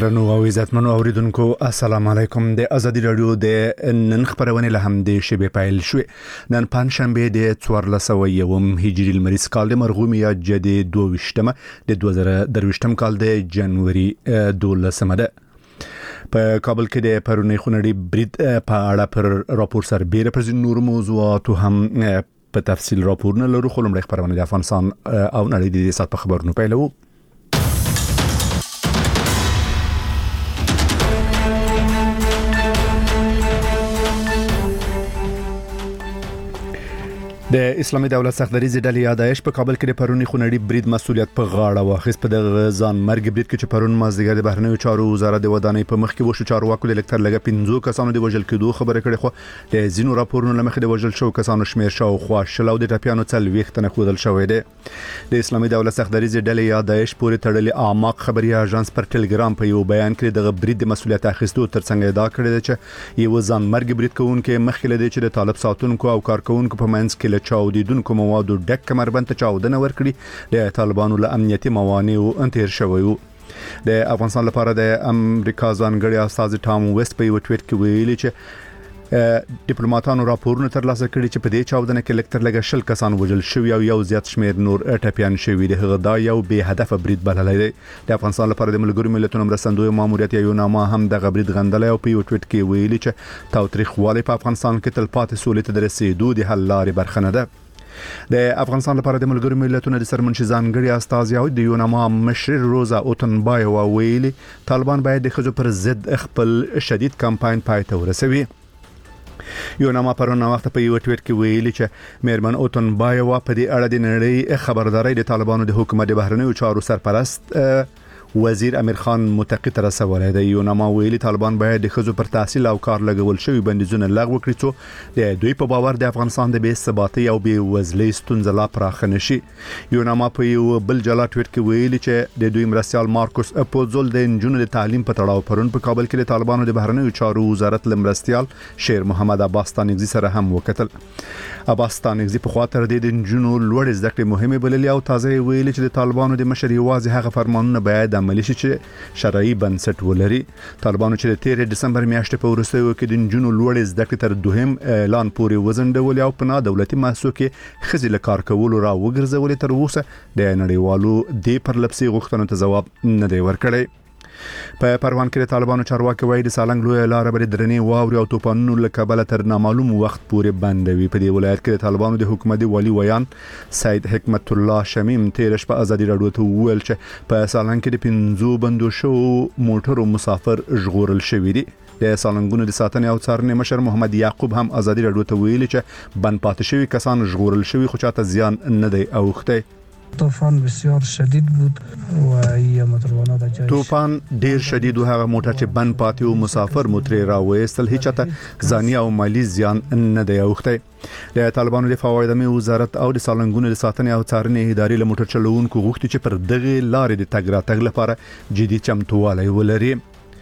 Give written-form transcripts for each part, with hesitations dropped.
درنو او عزتمنو اوریدونکو السلام علیکم. د ازادي رادیو د نن خبرونه له هم د شبي پایل شو. نن پنځشنبه د 1401 هجری لمریز کال د مرغومیا جدي 22مه د 2023 کال د جنوري 12مه ده. په کابل کې د پرونی خونړي برید په اړه پر راپور سربېره پر نور موضوعات هم په تفصیل راپورونه لرو. خلم خبرونه د افغانستان او نړۍ د سات په خبرونو پیلو. د اسلامي دولت سختدریز ډلې یادایش په کابل کې د پرونی خونړي برید مسولیت په غاړه واخیست. په دغه ځان مرګ برید کې چې پرون مازدیګر د بهرنیو چارو وزارت د ودانۍ په مخ کې وشو چارواکو د لکټر لګه 15 کسانو د وژل کېدو خبره کړې، خو د زینو راپورونو لمخې د وژل شو کسانو شمیر شاوخوا شل او د ټاپیانو څل ویختنه خودل شوې ده. د اسلامي دولت سختدریز ډلې یادایش پورې تړلې اعماق خبري اژانس پر ټلګرام په یو بیان کې دغه برید د مسولیت اخیستو ترڅنګ ادعا کړې ده چې یو ځان مرګ برید کوونکې مخکې لدی چې د طالب ساتونکو او کارکونکو په منځ کې له چاودیدونکو موادو ډک کمربند ته چاودنه ورکړي د طالبانو له امنیتي موانعو انتیر شوی. د افغانستان لپاره د امریکا ځانګړي استاذ ټام ویست په یو ټویټ کې ویلي چې ډیپلوماټانو راپورونه ترلاسه کړي چې په دې چاودنه کې لکټر لګه شل کسان وژل شوی او یو زیات شمیر نور ټپيان شوی دی. هغه دا یو به هدف برید بللی دی. د افغانستان لپاره د ملګرو ملتونو مرستندوی ماموریت یو نامه هم د برید غندلې او په یو ټویټ کې ویلي چې تاوتریخوالی په افغانستان کې تلپاتې سولې ته رسیدو د حل لارې برخه نه ده. د افغانستان لپاره د ملګرو ملتونو د سرمنشي ځانګړي استاذ یو د یوناما مشر روزا اوتنبایو ویلي طالبان باید د خځو پر ضد خپل شدید کمپاین پای ته ورسوي. یوناما پرون وخت په یو ټویټ کې ویلي چې میرمن اوتنبایو په دې اړه د نړۍ خبرداري د طالبانو د حکومت د بهرنیو چارو سرپرست وزیر امیر خان متقی تر رسولې دی. یوناما ویلي طالبان باید د خځو پر تحصیل او کار لګول شوی بندیزونه لغوه کړي چې د دوی په باور د افغانستان د بې ثباتۍ او بې وزلۍ ستونزه لا پراخه نشي. یوناما په یو بل جلا ټویټ کې ویلي چې د دوی مرستيال مارکوس اپوزول د انجونو د تعلیم په تړاو پرون په کابل کې د طالبانو د بهرنیو چارو وزارت لمرستيال شیر محمد عباس تانگزی سره هم وکتل. عباس تانگزی په خاطر د انجونو لوړ زده کړې مهمه بللې او تازه ویلي چې د طالبانو د مشر یوازې هغه فرمانونه باید عملي شي چې شرعي بنسټ ولري. طالبانو چې د 13 دسمبر میاشتې په وروستیو کې د انجونو لوړ زده کړې تر دوهم اعلان پورې وزندول او په نا دولتي مؤسسو کې خزي له کار کولو را وګرځول تر اوسه د نړیوالو د پرلپسي غوښتنو ته ځواب نه دی ورکړی. په پروان کې د طالبانو چارواکي وایي د سالنګ لوی لار بری درنې واوري او توپانونو له کبله تر نامعلوم وخت پورې بندوي. په دې ولایت کې د طالبانو د حکومتي والی ویان سید حکمت الله شمیم تیرش په ازادي رادیو ته ویل چې په سالنګ کې د 15 بندو شو موټرو مسافر ژغورل شوی دي. د سالنګونو د ساتنې او څارنې مشر محمد یعقوب هم ازادي رادیو ته ویلي چې بند پاتې شوی کسان ژغورل شوی خو چاته زیان نه دی اوخته. طوفان بسیار شدید بود و ای موتروانات جایش طوفان ډیر شدید و هغه موټر چې بند پاتې او مسافر موټر راوېستل هیڅ ته ځاني او مالی زیان نه دی اوخته. د طالبانو د فوایدمي وزارت او د سالنګونو د ساتنې او څارنې ادارې له موټر چلوونکو غوښتي چې پر دغه لارې د تګ راتګ لپاره جدي چمتووالی ولري.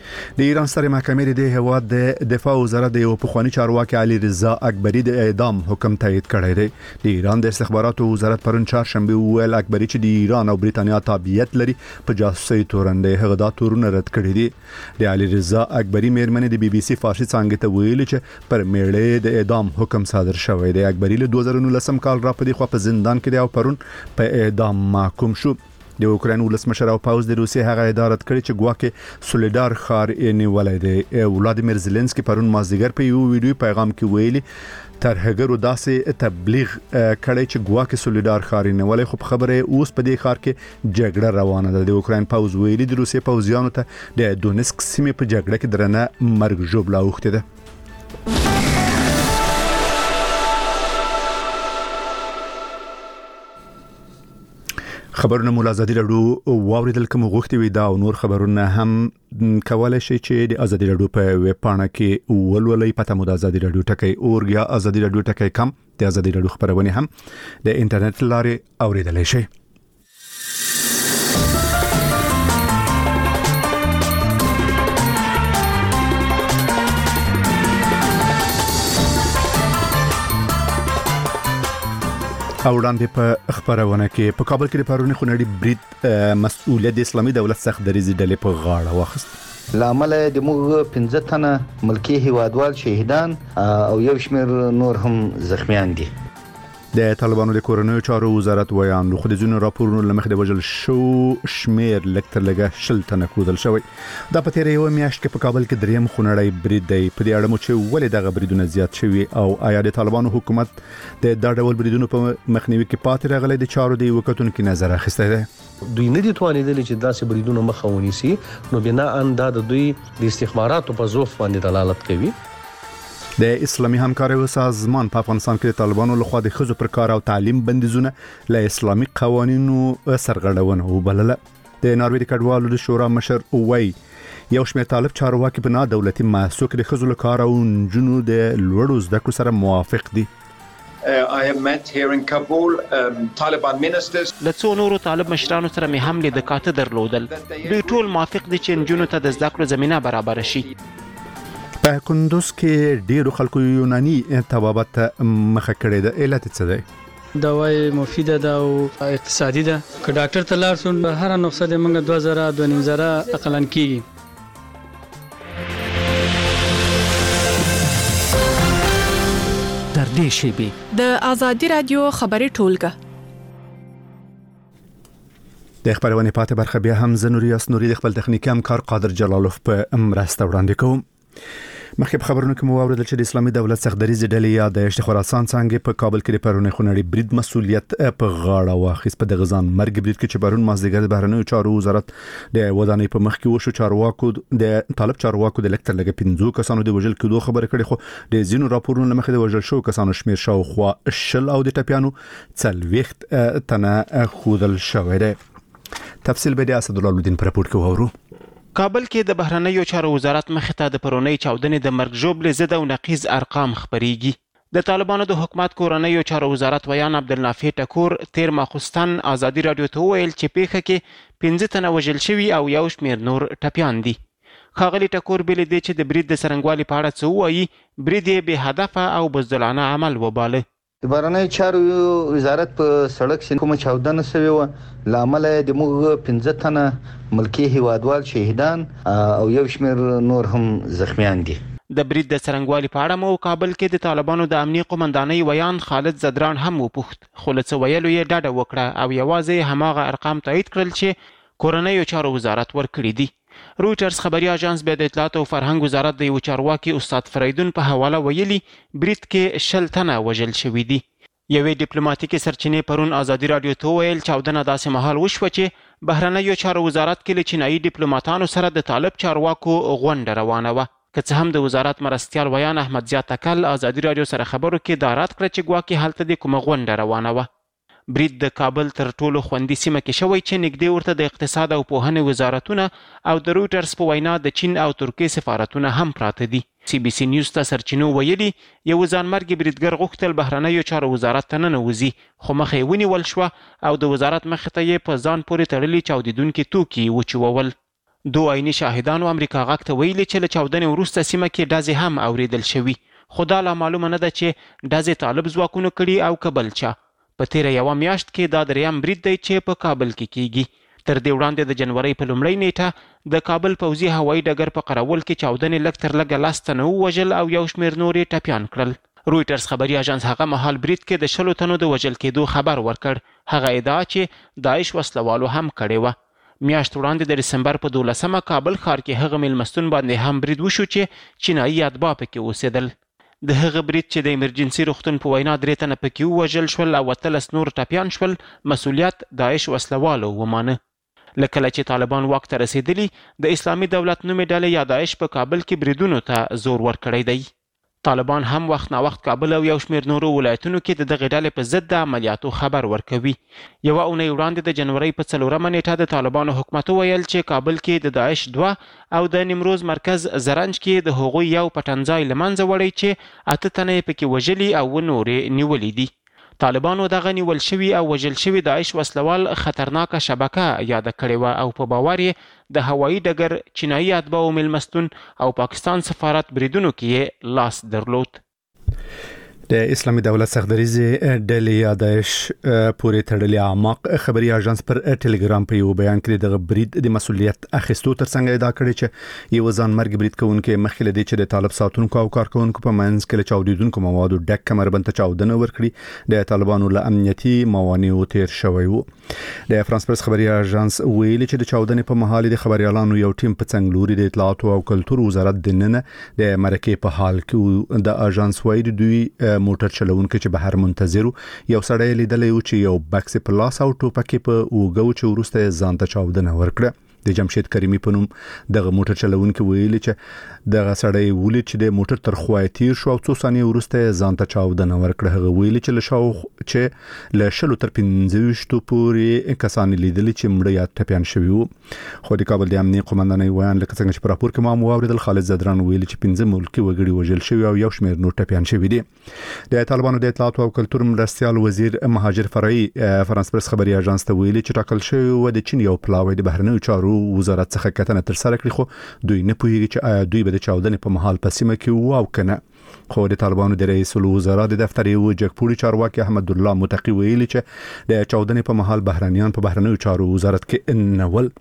د ایران سترې محکمې د هیواد د دفاع وزارت د یو پخوانی چارواکي علي رضا اکبری د اعدام حکم تایید کړی دی. د ایران د استخباراتو وزارت پرون چهارشنبه ویل اکبری چې د ایران او بریتانیا تابعیت لري په جاسوسي تورنده هغه دا تورونه رد کړی دي. د علي رضا اکبری میرمن د بي بي سي فارسی څنګه ته ویل چې پر میړې د اعدام حکم صادر شوی دی. اکبری له 2019 کال را په دغه په زندان کې دی او پرون په اعدام محکوم شو. د اوکراین ولسمشر او پاوز د روسیې هغه ادارت کړی چې ګواکې سولیدار خار یې نیولای دی. ولادیمیر زيلنسکي پرون مازدیګر په یو ویډیو پیغام کې ویلي ترهګرو داسې تبلیغ کړی چې ګواکې سولیدار خار یې نیولای، خو خبره اوس په دې خار کې جګړه روانه ده. د اوکراین پاوز ویلي د روسیې پاوزیانو ته د دونسک سیمې په جګړه کې درنه مرګ ژوبله اوخته ده. خبرونه مول ازادي رادیو واوریدل کوم غوښتي وي دا او نور خبرونه هم کولای شي چې د ازادي رادیو په ویب پاڼه کې ولولئ. پته مو د ازادي رادیو ټکی اورګ یا ازادي رادیو ټکی کم د ازادي رادیو خبرونه هم د انټرنیټ لارې اوریدل شي. او وړاندې په خبرونه کې په کابل کې د پرونی خونړي برید مسؤلیت د اسلامي دولت سختدریز ډلې په غاړه واخیست. لامل د موږ 15 تنه ملکی هیوادوال شهیدان او یو شمېر نور هم زخمیان دي. د طالبانو د کورنیو چارو وزارت ویان خو د ځینو راپورونو لمخې د وژل شو شمیر لکتر لګه 10 تنه کودل شوی. دا په تیر یو میاشت کې په کابل کې دریم خونړی برید دی. په دې اړه مو چې ولې دغه بریدونه زیات شوي او آیا د طالبانو حکومت د دا ډول بریدونو په مخنیوي کې پاتې راغلی د چارو دی وکټونکو نظر اخیستی دی. دوی نه دي توانیدلی چې داسې بریدونو مخه ونیسي، نو بنا ان دا د دوی د استخباراتو په ضعف باندې دلالت کوي. د اسلامي همکارۍ سازمان په افغانستان کې د طالبانو لخوا د ښځو پر کار او تعلیم بندیزونه له اسلامي قوانینو سرغړونه وبلله. د ناروې د کډوالو د شورا مشر وایي یو شمېر طالب چارواکي په نادولتي مؤسسو کې د ښځو له کار او نجونو د لوړو زده کړو سره موافق دي. I have met here in Kabul Taliban ministers. د څو نورو طالب مشرانو سره مې هم لید کاته درلودل. دوی ټول موافق دي چې نجونو ته د زده کړو زمينه برابر شي. په کندوز کې ډیرو خلکو یوناني طبابت مخه کړې ده. علت څه دی؟ دوای مفیده ده او اقتصادي ده. که ډاکټر ته لاړ شو هر نسخه د موږ 2000 2000 اقلن کیږي. در دې شیبه د آزادی رادیو خبري ټولګه د خبرونه پاتې برخه بیا هم زنوریاس نوري د خپل تخنیکی همکار قادر جلالوف په مرسته وړاندې کوم. مخکې په خبرونو کې مو واوریدل چې د اسلامي دولت سختدریزې ډلې یا د خراسان څنګه په کابل کې د پرونی خونړي برید مسولیت په غاړه واخیست. په دغه ځان مرګ برید کې چې پرون مازدیګر د بهرنیو چارو وزارت د ودانۍ په مخ کې وشو چارواکو د طالب چارواکو د لکتر لګ 15 کسانو د وژل کېدو خبره کړې، خو د زینو راپورونو لمخې د وژل شو کسانو شمیر شاوخوا 10 او د ټپیانو 40 تنه خودل شوی دی. تفصیل به د اسد الله الدین پر راپور کې وورو. کابل کې د بهرنیو چارو وزارت مخې ته د پرونی چاودنې د مرګ ژوبل زده او نقیض ارقام خبريږي. د طالبانو د حکومت کورنیو چارو وزارت ویان عبدالنافع ټکور تیر ماخستان آزادی رادیو ته ویل چې پیښه کې 15 تنه وژل شوي او یو شمیر نور ټپیان دي. ښاغلي ټکور بل دي چې د برید د سرنګوالي په اړه څه وایي، برید یې بې هدفه او بزدلانه عمل وباله. د بهرنیو چارو وزارت په سړک سین کومه چاودنه شوې و، لامل د موږ 15 تنه ملکی هیوادوال شهیدان او یو شمېر نور هم زخمیان دي. د برید د سرنګوالي په اړه مو کابل کې د طالبانو د امنیه قومندانۍ ویان خالد زدران هم وپوښت، خو له څه ویلو یې ډاډه وکړه او یوازې هماغه ارقام تایید کړل چې کورنیو چارو وزارت ورکړي دي. رویټرز خبري اژانس به د اطلاعات او فرهنګ وزارت د یو چارواکي استاد فریدون په حواله ویلي برید کې 10 تنه وژل شوي دي. یوې ډیپلوماټیکي سرچینې پرون آزادی رادیو ته ویل چاودنه داسې مهال وشوه چې بهرنیو چارو وزارت کې له چینایي ډیپلوماټانو سره د طالب چارواکو غونډه روانه وه. که څه هم د وزارت مرستیال ویان احمد ضیا تکل آزادی رادیو سره خبرو کې دا رد کړه چې ګواکې هلته د کومه غونډه روانه وه. برید د کابل تر ټولو خوندي سیمه کې شوی چې نږدې ورته د اقتصاد او پوهنې وزارتونه او د رویټرز په وینا د چین او ترکیې سفارتونه هم پراته دي. سی بي سي نیوز ته سرچینو ویلي یو ځانمرګي بریدګر غوښتل بهرنیو چارو وزارت ته ننوځي، خو مخه یې ونیول شوه او د وزارت مخې ته یې په ځان پورې تړلي چاودیدونکي توکي وچوول. دوه عیني شاهدانو امریکا غاک ته ویلي چې له چاودنې وروسته سیمه کې ډزې هم اوریدل شوي، خو دا لا معلومه نه ده چې ډزې طالب ځواکونو کړي او که بل چا. په تیره یوه میاشت کې دا دریم برید دی چې په کابل کې کیږي. تر دې وړاندې د جنورۍ په لومړۍ نیټه د کابل پوځي هوایي ډګر په قرول کې چاودنې لږ تر لږه 10 تنه ووژل او یو شمېر نور یې ټپیان کړل. رویټرز خبري اژانس هغه مهال برید کې د 10 تنو د وژل کېدو خبر ورکړ. هغه ادعا چې داعش وسلوالو هم کړې وه. میاشت وړاندې د دسمبر په 12مه کابل ښار کې هغه میلمستون باندې هم برید وشو چې چینایي اتباع پکې اوسېدل. د هغه برید چې د ایمرجنسي روغتون په وینا 3 تنه پکې ووژل شول او 13 نور ټپیان شول، مسؤلیت داعش وسلوالو ومانه. لکه چې طالبان واک ته رسېدلي د اسلامي دولت نومې ډلې یا داعش په کابل کې بریدونو ته زور ورکړی دی. طالبان هم وخت نا وخت کابل او یو شمېر نورو ولایتونو کې د دغې ډلې په ضد د عملیاتو خبر ورکوي. یوه اونۍ وړاندې د جنورۍ په 4مه نیټه د طالبانو حکومت وویل چې کابل کې د داعش 2 او د نیمروز مرکز زرنج کې د هغوی یو پټنځای له منځه وړی چې 8 تنه یې پکې وژلي او نورې نیولي دي. طالبانو دغه نیول شوي او وژل شوي داعش وسلوال خطرناکه شبکه یاده کړې وه او په باور یې د هوایي ډګر، چینایي اتباعو میلمستون او پاکستان سفارت بریدونو کې یې لاس درلود. د اسلامي دولت سختدریزې ډلې یا داعش پورې تړلې اعماق خبري اژانس پر ټلګرام په یو بیان کې د برید د مسولیت اخیستو ترڅنګ ادعا کړې چې یو ځان مرګ برید کوونکې مخکې د چې د طالب ساتونکو او کارکونکو په منځ کې چاودیدونکو موادو ډک کمربند چاودنه ورکړي د طالبانو له امنیتي موانعو تیر شوی وو. د فرانس پرس خبري اژانس ویلي چې د چاودنې په محل د خبريالانو یو ټیم په څنګلوري د اطلاعات او کلتور وزارت دننه د مرکه په حال کې د اژانس وایي دوی موټر چلونکو چې بهر منتظرو یو سړی لیدلی و چې یو بکس په لاس او ټوپک په اوګو چې ورسته ځان ته چاودنه ورکړه. د جمشید کریمی په نوم دغه موټر چلونکو ویلي چې دغه سړی ولید چې د موټر تر خوا تیر شو او څو ثانیې ورسته ځان ته چاودنه ورکړه. هغه ویلي چې له شلو تر 15 پورې کسان لیدل چې مړه یا ټپيان شوی وو. خو د کابل د امنیتي قومندانۍ ویان لکه څنګه چې په راپور کې ما اوریدل خالد زدران ویلي چې 15 ملکی وګړي وژل شوی او یو شمېر نور ټپيان شوی دي. د طالبانو د اطلاعات او کلتور مرستيال وزیر مهاجر فرعي فرانس پرس خبري اژانس ته ویلي چې ټاکل شوی و د چین یو پلاوی د بهرنیو چارو وزارت څخه کتنه تر سره کړی خو دوی نه پوهیږي چې دوی به د چاودنې په محل په سیمه کې وو او کنه. خو د طالبانو د رئیس الوزرا د دفتر یو جګپوري چارواکي احمد الله متقی ویلي چې د چاودنې په محل بهرنیان په بهرنیو چارو وزارت کې نول.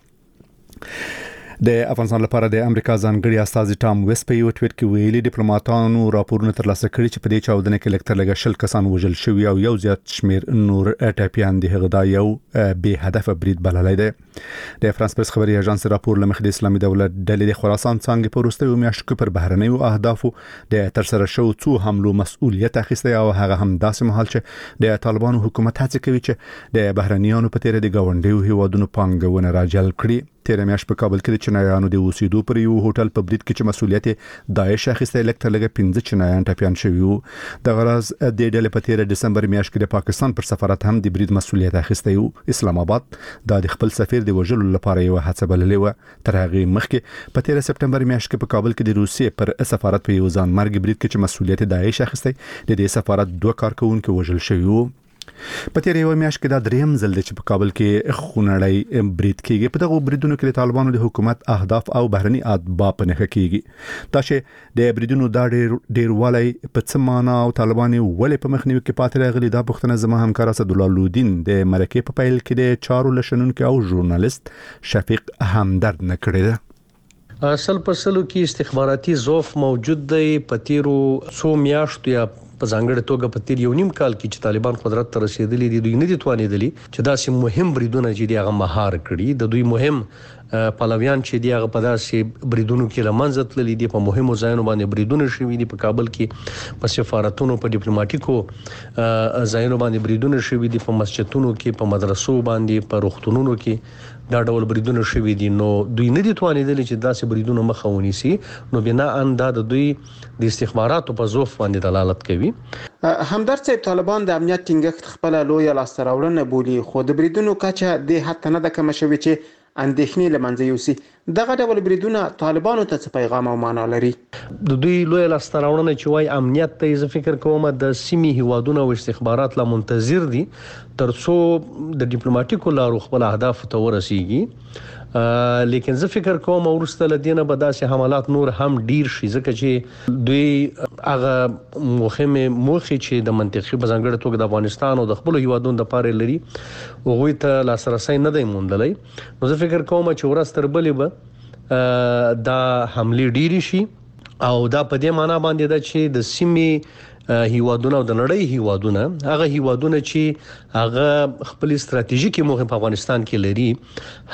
د افغانستان لپاره د امریکا ځانګړي استازي ټام ویس په یو ټویټ کې ویلي ډیپلوماټانو راپورونه ترلاسه کړي چې په دې چاودنه کې لکتر لګا شل کسان وژل شوی او یو زیات شمیر نور ټاپیان دي. هغه دا یو به هدف برید بللی دی. د فرانس پرس خبري اژانس راپور لمخ د اسلامي دولت ډلې د خراسان څنګه په وروستیو میاشتو کې پر بهرنیو اهدافو د تر سره شو څو حملو مسؤلیت اخیسته او هغه هم داسې مهال چې د طالبانو حکومت هڅه کوي چې د بهرنیانو په تیر د گاونډیو هیوادونو پانګونه راجل کړي. تیر میاشت په کابل کې د چینایانو د اوسېدو پر یو هوټل په برید کې چې مسؤلیت داعش اخیسته لکه لګه 15 چینایان ټپيان شوی وو. د غرض د ډلې په تیر دسمبر میاشت کې د پاکستان پر سفارت هم د برید مسؤلیت اخیسته یو. اسلام آباد د خپل سفیر د وژلو لپاره یو هڅه بللې و. تر هغه مخکې په تیر سپټمبر میاشت کې په کابل کې د روسیې پر سفارت په یو ځان مرګ برید کې چې مسؤلیت داعش اخیسته د دې سفارت 2 کارکونکو وژل شوی وو. په تیر یو میاشت کې دا دریم ځل دی چې په کابل کې خونړی برید کیږي. په دغه بریدونو کې طالبانو د حکومت اهداف او بهرني اتباع په نښه کیږي. دا چې د بریدونو دا ډیر والی په څه معنا او طالبان ولې په مخنیوي کې پاتې راغلي دا پوښتنه زما همکار اسدالله لودین د مرکه په پیل کې د چارو لشنونکو او ژورنالیست شفیق همدرد نه کړی ده. اصل په سلو کې استخباراتي ضعف موجود دی. په تیرو څو میاشتو یا په ځانګړي توګه په تیر یو نیم کال کې چې طالبان قدرت ته رسیدلي دي دوی نه دي توانېدلي چې داسې مهم بریدونه چې دی هغه مهار کړي. د دوی مهم پلویان چې دی هغه په داسې بریدونو کې لمنځه تللي دي. په مهمو ځایونو باندې بریدونه شوي دي. په کابل کې په سفارتونو په ډیپلوماټیکو ځایونو باندې بریدونه شوي دي. په مسجدونو کې په مدرسو باندې په روغتونونو کې دا ډول بریدونه شوي دي. نو دوی نه دي توانېدلي چې داسې بریدونه مخه ونیسي. نو بنا ان دا د دوی د استخباراتو په ضعف باندې دلالت کوي. همدرد صاحب طالبان د امنیت ټینګښت خپل لوی لاسته راوړنه بولي خو د بریدونو کچه د حتی نه د کم شوي چې اندېښنې لمنځه یوسي. دغه ډول بریدونه طالبانو ته څه پیغام او معنا لري؟ د دوی لوی لاسته راوړنه چې وای امنیت ته زه فکر کوم د سیمې هیوادونو او استخبارات لا منتظر دي ترڅو د ډیپلوماټیکو لارو خپل اهداف ته ورسیږي. لیکن زه فکر کوم ورسته لدینه به داسې حملات نور هم ډیر شي ځکه چې دوی هغه مهمه موخه چې د منطقي بزنګړه توګه د افغانستان او د خپل هیوادونو د پاره لري هغه ته لاسرسي نه دی موندلای. نو زه فکر کوم چې ورسته بلې به دا حمله ډیر شي او دا په دې معنی باندې دا چې د سیمې هیوادونه او د نړۍ هیوادونه هغه هیوادونه چې هغه خپل ستراتیژیکي موخه په افغانستان کې لري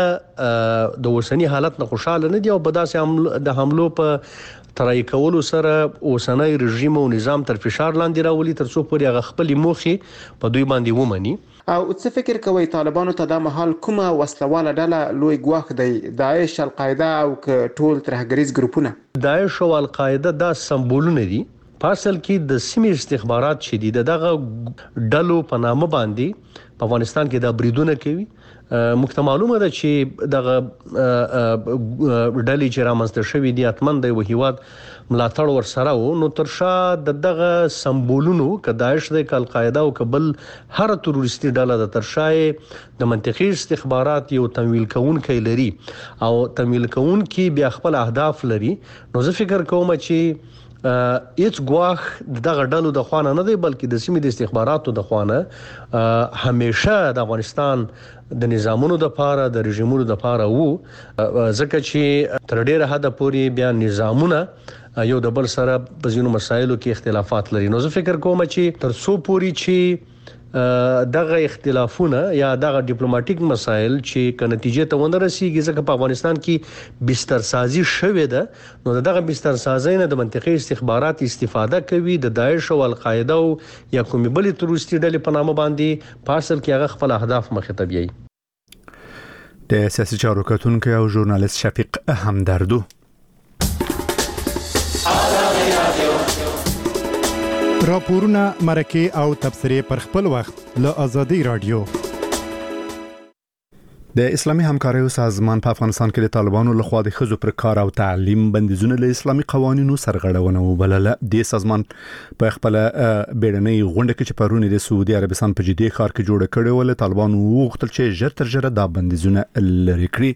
هغه د اوسنی حالت نه خوشاله نه دي او په داسې د حملو په ترای کولو سره اوسنی رژیم او نظام تر فشار لاندې راولي ترڅو پورې هغه خپل موخه په دوی باندې ومني. او څه فکر کوي طالبانو ته د محل کومه وسلواله ډله لوی ګواښ دی؟ داعش، القاعده او ټول ترهګریز ګروپونه؟ داعش او القاعده دا سمبولونه دي. په اصل کې د سیمې استخبارات شدید دغه ډلو په نامه باندې په افغانستان کې دا بریدونه کوي. مخته معلومه ده چې دغه ډلې چې رامنځته شوې دي اتمن د وحیوات ملاتړ ورسره وو. نو ترشا دغه سمبولونو کداعش د القاعده او قبل هر تروریستي ډله د ترشای د منطقي استخبارات یو تمویل کوونکی لري او تمویل کوونکی بیا خپل اهداف لري. نو زه فکر کوم چې هیڅ ګواښ دغه ډلو د خوانه نه دی بلکې د سیمې د استخباراتو د خوانه همیشه د افغانستان د نظامونو د پاره د رژیمونو د پاره وو ځکه چې تر ډیره حد پورې بیا نظامونه یو د بل سره په ځینو مسایلو کې اختلافات لري. نو زه فکر کوم چې تر څو پوري چې دغه اختلافونه یا دغه ډیپلوماټیک مسایل چې ک نتیجې ته ونه رسیږي ځکه په افغانستان کې بستر سازي شوې ده نو دغه بستر سازي نه د منطقي استخبارات استفاده کوي د داعش او القاعده او یا کومې بلې تروریستي ډلې په نامه باندې په اصل کې هغه خپل اهداف مخې ته بیایي. د سیاسي چارو کتونکو او ژورنالیست شفیق همدردو راپورونه مرکه او تبصره پر خپل وخت له ازادي رادیو. د اسلامي همکاریو سازمان په افغانستان کې د طالبانو لخوا د ښځو پر کار او تعلیم بندیزونه له اسلامي قوانینو سرغړونه وبلله. د سازمان په خپل بیړنۍ غونډه کې چې پرونی د سعودي عربستان په جدي ښار کې جوړ کړي ول طالبانو وغوښتل چې ژر تر ژره دا بندیزونه لرې کړي.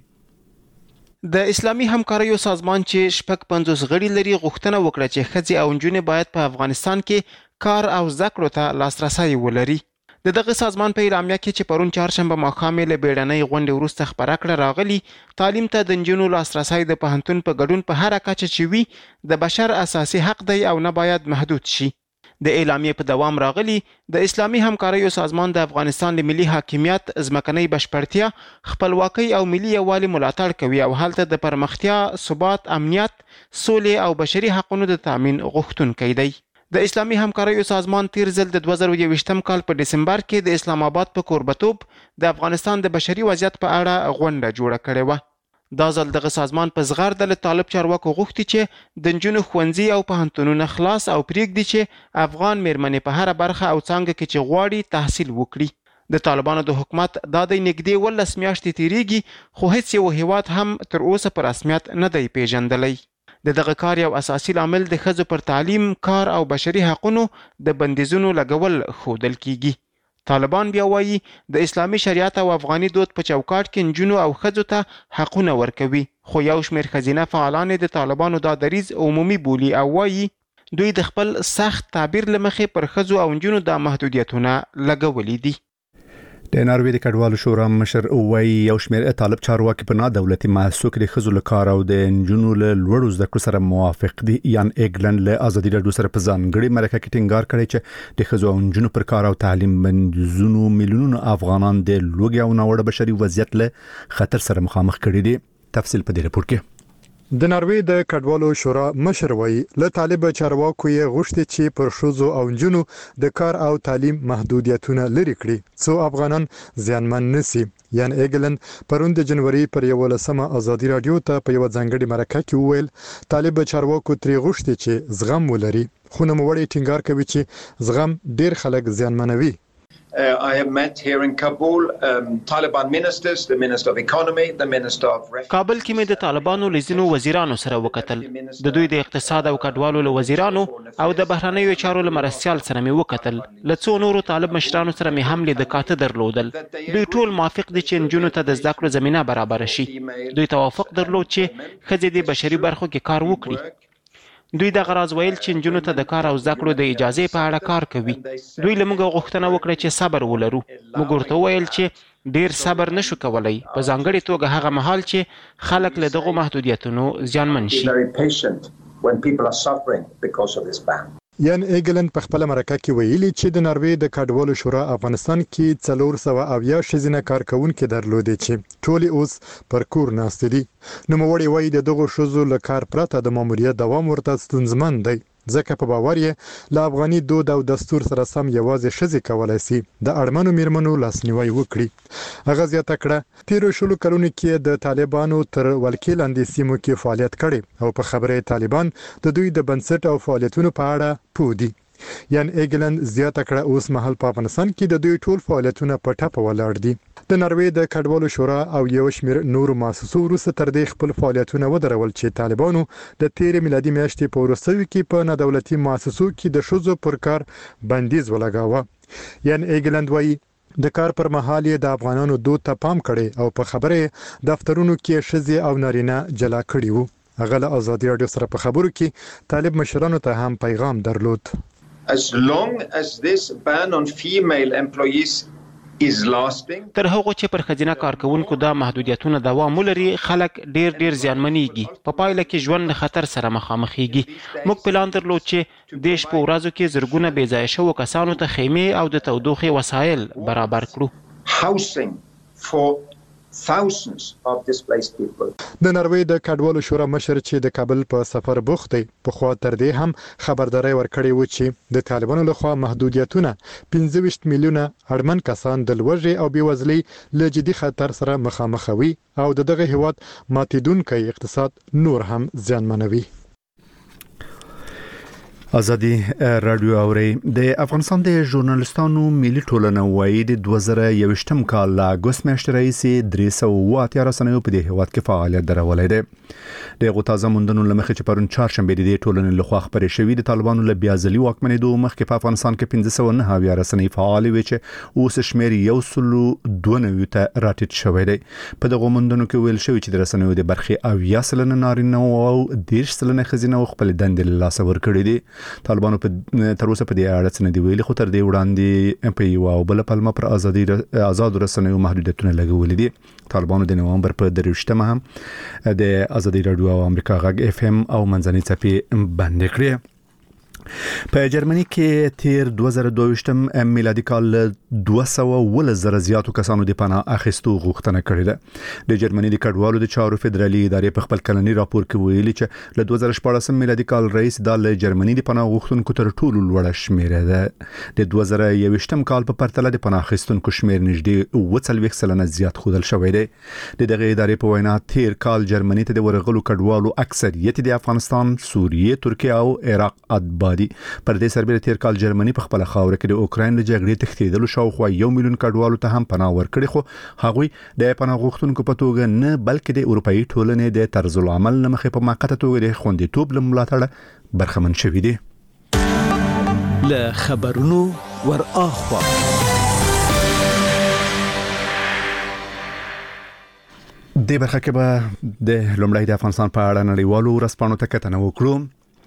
د اسلامي همکاریو سازمان چې شپږ 50 غړي لري غوښتنه وکړه چې ښځې او نجونې باید په افغانستان کې کار او زده کړو ته لاسرسي ولري. دغه سازمان په اعلامیه کې چې پرون چهارشنبه ماښام له بیړنۍ غونډې وروسته خبره کړه راغلي تعلیم ته د نجونو لاسرسي د پوهنتون په ګډون په هر کچه چې وي د بشر اساسي حق دی او نه باید محدود شي. د اعلامیه په دوام راغلي د اسلامي همکاریو سازمان د افغانستان د ملي حاکمیت ځمکنۍ بشپړتیا خپلواکۍ او ملي یووالي ملاتړ کوي او هلته د پرمختیا ثبات امنیت سولې او بشري حقوقو د تامین غوښتونکی دی. د اسلامي همکاریو سازمان تیر ځل د 2021م کال په دسمبر کې د اسلام آباد په کوربتوب د افغانستان د بشري وضعیت په اړه غونډه جوړه کړې و. دا ځل دغه سازمان په زغرده له طالب چارواکو غوښتي چې د نجونو ښوونځي او پوهنتونونه خلاص او پریږدي چې افغان میرمنې په هر برخه او څانګه کې چې غواړي تحصیل وکړي. د طالبانو د حکومت دا د نږدې 12 میاشتې تیریږي خو هیڅ یو هیواد هم تر اوسه په رسمیت نه دی پیژندلی. دغه کار یو اساسي عامل د ښځو پر تعلیم کار او بشري حقوقو د بندیزونو لګول ښودل کیږي. طالبان بیا وایي د اسلامي شریعت او افغاني دود په چوکاټ کې نجونو او ښځو ته حقونه ورکوي خو یو شمېر ښځینه فعالان د طالبانو دا دریځ عمومي بولي او وایي دوی د خپل سخت تعبیر لمخې پر ښځو او نجونو د محدودیتونه لګولي دي. د ناروې د کډوالو شورا مشر وایي یو شمېر طالب چارواکي په نادولتي مؤسسو کې د ښځو لپاره او د نجونو له لوړو زده کړو سره موافق دي. یان ایګلند له ازادي رادیو سره په ځانګړي مرکه کې ټینګار کړی چې د ښځو او نجونو پر کار او تعلیم بندیزونو میلیونونو افغانان د لوږې او ناوړه بشري وضعیت له خطر سره مخامخ کړي دي. تفصیل په دې راپور کې. د ناروې د کډوالو شورا مشر وایي له طالب چارواکو یې غوښتي چې پر ښځو او نجونو د کار او تعلیم محدودیتونه لري کړي څو افغانان زیانمن نشي. یان ایګلند پرون د جنوري پر 11مه ازادي رادیو ته په یو ځانګړي مرکه کې وویل طالب چارواکو ترې غوښتي چې زغم ولري خو نوموړی ټینګار کوي چې زغم ډیر خلک زیانمنوي. I have met here in Kabul Taliban ministers, the Minister of Economy, the Minister of Refugees. کابل کې مې د طالبانو لزینو وزیرانو سره وکتل. د دوی د اقتصاد او کډوالو له وزیرانو او د بهرنیو چارو له مرستيال سره مې وکتل. له څو نورو طالب مشرانو سره مې هم لید کاته درلودل. دوی ټول موافق دي چې نجونو ته د زده کړو زمينه برابر شي. دوی توافق درلود چې ښځې د بشري برخو کې کار وکړي. دوی د غراض ویل چې نجونو ته د کار او زده کړو د اجازه په اړه کار کوي. دوی لمغه غوښتنه وکړه چې صبر ولرو. موږ ورته ویل چې ډیر صبر نشو کولای په ځانګړي توګه هغه مهال چې خلک له دغه محدودیتونو زیانمن شي. یان ایګلند په خپل مرکه کې ویلي چې د ناروې د کډوالو شورا افغانستان کې 400 ښځینه کارکونکو درلودي چې ټول اوس پر کور ناست دي. نوموړی وایي د دغه ښځو له کار پرته د ماموریت دوام ورته ستونزمن دی ځکه په باور یې له افغاني دود او دستور سره سم یوازې ښځې کولای شي د اړمنو میرمنو لاسنیوي وکړي. هغه زیاته کړه تیر شلو کلونو کې د طالبانو تر ولکې لاندې سیمو کې فعالیت کړي او په خبره طالبان د دوی د بنسټ او فعالیتونو په اړه پوه دي. یان ایګلند زیاته کړه اوس مهال په افغانستان کې د دوی ټول فعالیتونه په ټاپه ولاړ دي. د ناروې د کډوالو شورا او یو شمېر نورو مؤسسو وروسته تر دې خپل فعالیتونه ودرول چې طالبانو د 13 میلادي میاشتې په وروستیو کې په نادولتي مؤسسو کې د ښځو پر کار بندیز ولګاوه. یان ایګلند وایي د کار پر مهال یې د افغانانو دود ته پام کړي او په خبره دفترونو کې ښځې او نارینه جلا کړي وو. هغه له ازادي رادیو سره په خبرو کې طالب مشرانو ته هم پیغام درلود. As long as this ban on female employees is lasting, تر هغه چې پر خزینه کارکونکو دا محدودیتونه دوام ولري خلک ډیر زیانمنېږي په پایله کې ژوند له خطر سره مخامخېږي. موږ پلان درلود چې دیش په ورځو کې زرګونه بې ځایه شوو کسانو ته خیمې او د تودوخې وسایل برابر کړو. housing for thousands of displaced people. د نروې د کډوالو شورا مشر چې د کابل په سفر بوخت دی په خوا تر دې هم خبرداري ورکړې و چې د طالبانو لخوا محدودیتونه 15 میلیونه اړمن کسان د لوږې او بېوزلۍ له جدي خطر سره مخامخوي او دغه هیواد ماتیدونکي اقتصاد نور هم زیانمنوي. ازادي رادیو اوري د افغانستان د ژورنالستانو ملي ټولنه وایي د 2021م کال لا اگست میاشتې راهیسې 308 رسنیو په دې هیواد کې فعالیت درولې ده. د غوتازه مندونو لمخې چې پرون چهارشنبه د دې ټولنې لخوا خبرې شوې د طالبانو له بیازلي واکمنېدو مخکې په افغانستان کې 1509 رسنۍ فعال وي چې اوس شمیر 192 ته راټیټ شوی دی. په دغه مندونو کې ویل شوی چې د رسنیو د برخې 90% نارینه او 10% ښځینه خپل دندې له لاسه ورکړي دي. طالبانو په تر اوسه په دې اړه څه نه دی ویلي خو تر دې وړاندې په یو او بل پلمه پر آزاد رسنیو محدودیتونه لګولې دي. طالبانو د نوامبر په 23مه هم د ازادي رادیو او امریکا غږ اف ام او منځنۍ څپې بند کړې. په جرمني کې تیر 2022 میلادي کال 200 زره زیاتو کسانو د پناه اخیستو غوښتنه کړې ده. د جرمني د کډوالو د چارو فدرالي ادارې په خپل کلني راپور کې ویلي چې له 2014 میلادي کال رئیس د جرمني د پناه غوښتونکو تر ټولو لوړه شمیره ده. د 2021م کال په پرتله د پناه اخیستونکو شمیر نږدې 40% زیات ښودل شوی دی. د دغه ادارې په وینا تیر کال جرمني ته د ورغلو کډوالو اکثریت د افغانستان، سوریه، ترکیه او عراق ادبا دي. پر دې سربېره تیر کال جرمني په خپل خاور کې د اوکراین له جګړې تښتېدلو شاوخوا 1 میلیون کډوالو ته هم پناه ورکړي خو هغوی د پناه غوښتونکو په توګه نه بلکې د اروپאי ټولنې د طرز العمل لمخې په موقته توګه د خوندیتوب له ملاتړه برخمن شوي دي. له خبرونو ور اخوا د برخه کې به د لومړی د افغانستان په اړه نړیوالو ورځپاڼو ته کتنه وکړو.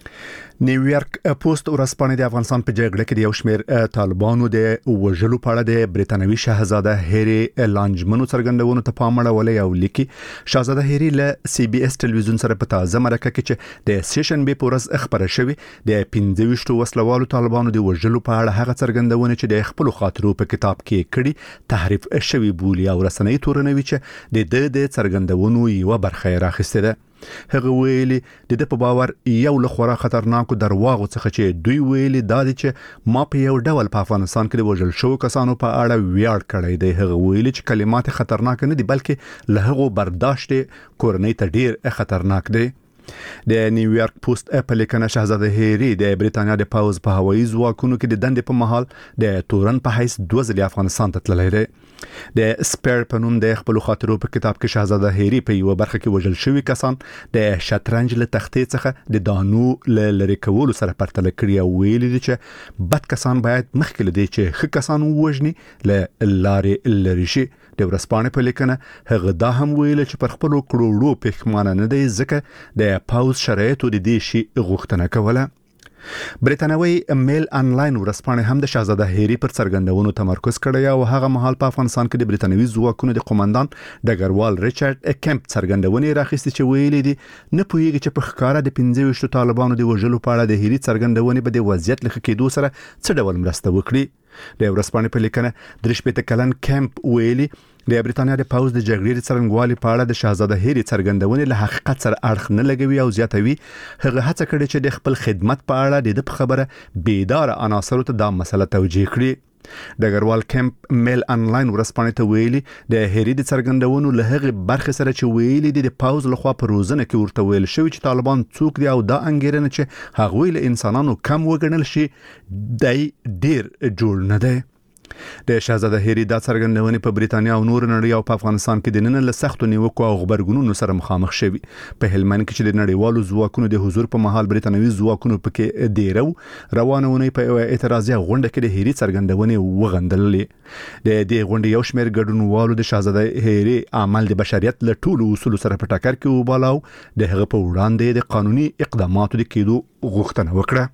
نیویارک پوسټ ورځپاڼه د افغانستان په جګړه کې د یو شمېر طالبانو د وژلو په اړه د بریتانوي شاهزاده هری لانجمنو څرګندونو ته پام اړولی او لیکي شاهزاده هری له سی بي اس ټلویزیون سره په تازه مرکه کې چې د سیشنبه په ورځ خبره شوې د 25 وسلوالو طالبانو د وژلو په اړه هغه څرګندونه چې د خپل خاطرو په کتاب کې کړي تحریف شوی بولی او رسنۍ تورنوي چې د څرګندونو یو برخه راخسته ده. هغه ویلي د په باور یو له خورا خطرناکو درواغو څخه چې دوی ویلي دا دي چې ما په یو ډول په افغانستان کې د وژل شو کسانو په اړه ویاړ کړی دی. هغه ویلي چې کلمات خطرناک نه دي بلکې له هغه برداشت کورنۍ ته ډیر خطرناک دی. د نیویارک پوسټ په لیکنه شاهزاده هری د بریتانیا د پاوز په هوایي ځواکونو کې د دندې په مهال د تورن په حیث 2 ځله افغانستان ته تللی دی. د سپیر په نوم د خپل خاطرو په کتاب کې شاهزاده هری په یو برخه کې وژل شوی کسان د شطرنج له تختې څخه د دانو لری کولو سره پرتله کړی او ویلي دي چې بد کسان باید مخکې لدی چې ښه کسان ووژني له لارې لری شي. د ورځپاڼې په لیکنه هغه دا هم ویل چې پر خپل کړوړو پښمانه نه دی ځکه د پاوز شرایطو د دې شي غوښتنه کوله. بریتانوي میل انلاین ورځپاڼه هم د شاهزاده هری پر څرګندونو تمرکز کړی او هغه مهال په افغانستان کې د بریتانوي ځواکونو د قومندان ډګروال ریچارډ کیمپ څرګندونې راخیستې چې ویلي دي نه پوهیږي چې په ښکارا د 25 طالبانو د وژلو په اړه د هری څرګندونې به د وضعیت لکه کېدو سره څه ډول مرسته وکړي. د ورځپاڼې په لیکنه 3 کلن کیمپ ویلي د بریتانیا د پاوز د جګړې څرنګوالي په اړه د شاهزاده هری څرګندونې له حقیقت سره اړخ نه لګوي او زیاتوي هغه هڅه کړې چې د خپل خدمت په اړه د خبره بیدار عناصرو ته دا مسله توجیه کړي. ډګروال کیمپ میل انلاین ورځپاڼې ته ویلي د هری د څرګندونو له هغه برخه سره چې ویلي د پاوز لخوا په روزنه کې ورته ویل شوی چې طالبان څوک دي او دا انګیرنه چې هغه له انسانانو کم وګڼل شي دای ډیر جوړ نه دی. د شاهزاده هری د څرګندونې په بریتانیا او نور نړۍ او په افغانستان کې د نن له سختو نیوکو او خبرګونونو سره مخامخ شوي. په هلمند کې چې د نړیوالو ځواکونو د حضور په مهال بریتانوي ځواکونو پکې ډیرو روانونه په اعتراضي غونډه کې د هری څرګندونې وغندلې. د دې غونډې یو شمېر ګډونوالو د شاهزاده هری عمل د بشریت له ټولو اصولو سره په ټکر کې وبالاو. د هغه په وړاندې د قانوني اقداماتو د کېدو غوښتنه وکړه.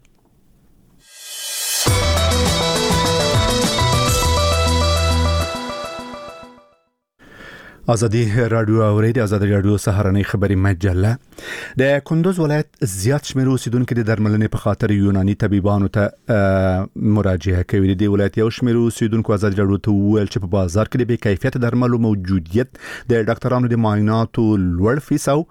ازادي رادیو او ریډیو ازادي رادیو سهارنۍ خبري مجله. د کندوز ولایت زیات شمېر اوسیدونکو د درملنې په خاطر یوناني طبيبانو ته مراجعه کوي. د ولایت یو شمېر اوسیدونکو ازادي رادیو ته ویل چې په بازار کې د بې کیفیت درملو موجودیت د ډاکټرانو د معایناتو لوړ فیصد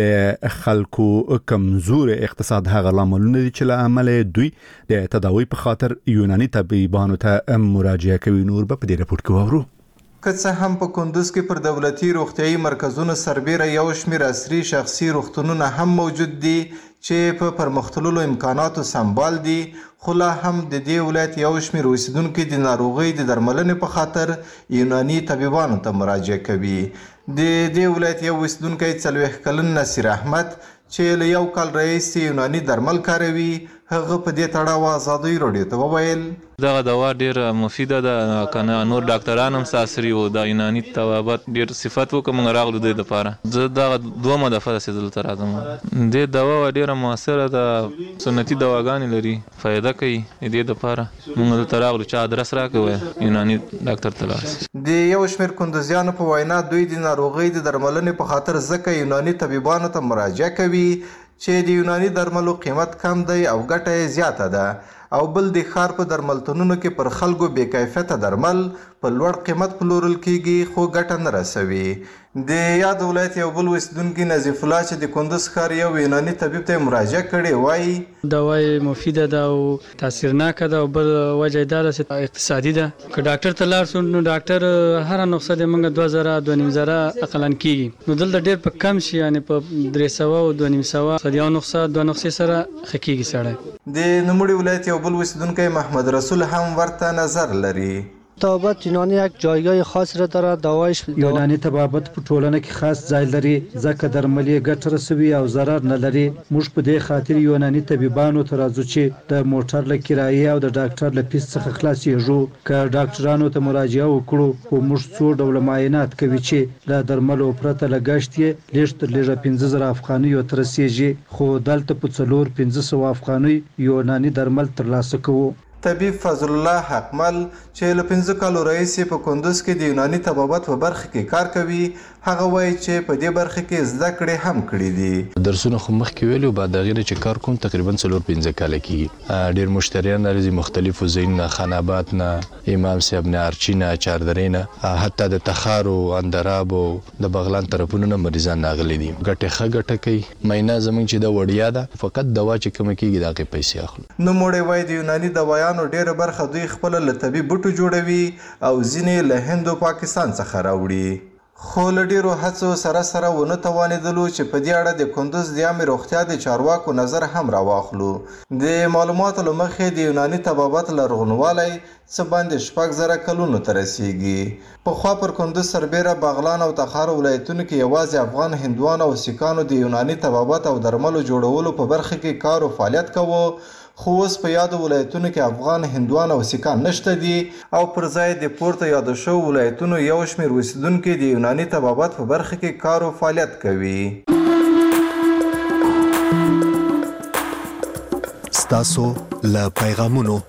د خلکو کمزور اقتصاد هغه لاملونه دي چې له عمل دوی د تداوی په خاطر یوناني طبيبانو ته مراجعه کوي. نور به په دې راپور کې وورو. که څه هم په کندوز کې پر دولتي روغتيایي مرکزونو سربېره یو شمېر عصري شخصي روغتونونه هم موجود دي چې په پرمختللو امکاناتو سمبال دي، خو لا هم د دې ولایت یو شمېر اوسیدونکي د ناروغۍ د درملنې په خاطر یوناني طبيبانو ته مراجعه کوي. د دې ولایت یو اوسیدونکی 40 کلن نصیر احمد چې له یو کال راهیسې یوناني درمل کاروي، هغه په دې تړاو ازادي رادیو ته وویل دغه دوا ډېر مفیده ده، کنه نور ډاکټران هم ساسري وو د یوناني طبابت ډېر صفت وکړم راغلو د لپاره. زه دغه دومره دفعه چې دلته راځم. د دوا ډېره موثره ده، سنتي دواګانې لري، فایده کوي. دې لپاره موږ دلته راغلو چې ادرس راکوي یوناني ډاکټر ته لاړ. د یو شمېر کندوزیانو په وینا دوی د ناروغۍ د درملنې په خاطر ځکه یوناني طبيبانو ته مراجعه کوي چې د یوناني درملو قیمت کم دی او ګټه یې زیاته ده، او بل د ښار په درملتونونو کې پر خلکو بې کیفیته درمل په لوړ قیمت پلورل کیږي خو ګټه نه رسوي. د یاد ولایت یو بل اوسیدونکي نظیف الله چې د کندوز ښار یو یوناني طبيب ته مراجعه کړې وایي دوا مفیده ده او تاثیرناکه ده، او بل وجه یې دا ده چې اقتصادي ده. که ډاکټر ته لاړ شو نو ډاکټر هره نسخه د موږ 2000 2500 اقلا کیږي، نو دلته ډېر په کم شي، یعنی په 300 او 2500 یو نسخه 2 نسخې سره خکېږي سړی. د نوموړي ولایت یو بل اوسیدونکی محمد رسول هم ورته نظر لري. طبابت یونانی یک جایگاه خاص را داره. دوایش یونانی طبابت په ټولنه کې خاص ځای لري، ځکه درمل یې ګټه رسوي او ضرر نه لري. موږ په دې خاطر یونانی طبيبانو ته راځو چې د موټر له کرایې او د ډاکټر له فیس څخه خلاصېږو. که ډاکټرانو ته مراجعه وکړو خو موږ څو ډول معاینات کوي چې له درملو پرته لګښت یې لږ تر لږه 15000 افغانیو ته رسیږي، خو دلته په 400-500 افغانۍ یونانی درمل ترلاسه کوو. طبيب فضل الله حقمل چې له 15 کالو راهیسې په کندوز کې د یوناني طبابت په برخه کې کار کوي، هغه وایي چې په دې برخه کې زده کړې هم کړې دي. درسونه خو مخکې ویلو، بعد هغې نه چې کار کوم تقریبا 4-5 کاله کېږي. ډېر مشتریان راځي مختلفو ځایونو، خان آباد نه، امام صاحب نه، ارچي نه، چاردرې نه، حتی د تخار او اندراب او د بغلان طرفونو نه مریضان راغلي دي. ګټې ښه ګټه کوي. معاینه زموږ چې د وړیا ده، فقط دوا چې کومه کېږي د هغې پیسې اخلو. نوموړی وایي د یوناني دوايانو ډېره برخه دوی خپله له طبي بوټو جوړوي او ځینې له هند او پاکستان څخه راوړي. خو له ډېرو هڅو سره ونه توانېدلو چې په دې اړه د کندوز د عامې روغتیا د چارواکو نظر هم راواخلو. د معلوماتو له مخې د یوناني طبابت لرغونوالی څه باندې 6000 کلونو ته رسیږي. پخوا پر کندوز سربېره بغلان او تخار ولایتونو کې یوازې افغان هندوان او سیکانو د یوناني طبابت او درملو جوړولو په برخه کې کار او فعالیت کوو، خو اوس په یادو ولایتونو کې افغان هندوان او سیکان نشته دي، او پر ځای د پورته یادو شوو ولایتونو یو شمېر اوسیدونکي د یوناني طبابت په برخه کې کار او فعالیت کوي. ستاسو له پیغامونو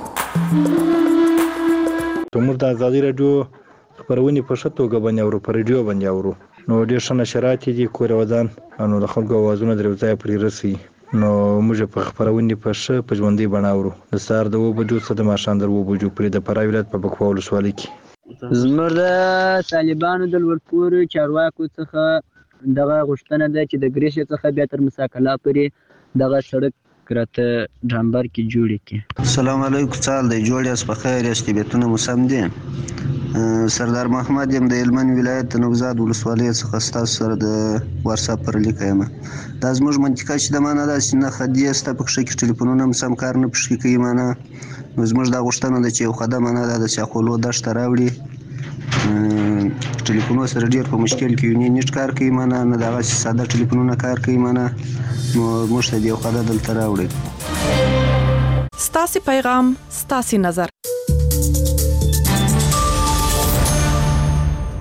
موږ د ازادي رادیو خبرونه په ښه توګه باندې اورو، په رادیو باندې اورو، نو ډېر ښه نشرات دي کور ودان، نو د خلکو اوازونه درې ځای پرې رسي، نو موږ په خبرونه په ښه په ژوندۍ بڼه اورو. د سهار د 2 بجو څخه د ماښام د 2 بجو پورې د فراه ولایت په بکوا ولسوالۍ کې. زموږ د طالبانو د لوړپوړو چارواکو څخه دغه غوښتنه ده چې د ګریشې څخه بیا تر مساکلا پورې دغه سړک راته ډامبر کې جوړ کړي. السلام علیکم، څال دی جوړ یاست، په خیر یاست، طبیعتونه مو سم دي؟ سردار محمد یم د هلمند ولایت د نوزاد ولسوالۍ څخه ستاسو سره د واتساپ پر لیکه یم. دا زموږ منطقه چې د ما نه داسې نه خدي سته، په کښې کې ټلیفونونه هم سم کار نه پکښې کوي، مانه زموږ دا غوښتنه ده چې یو قدم نه ده د سیاخولو دښته راوړي. ټلیفونو سره ډېر په مشکل کې یو نیټ کار کوي مانه نه دغسې ساده ټلیفونونه کار کوي مانه، نو موږ ته د یو قدم دلته راوړي. ستاسې پیغام ستاسې نظر.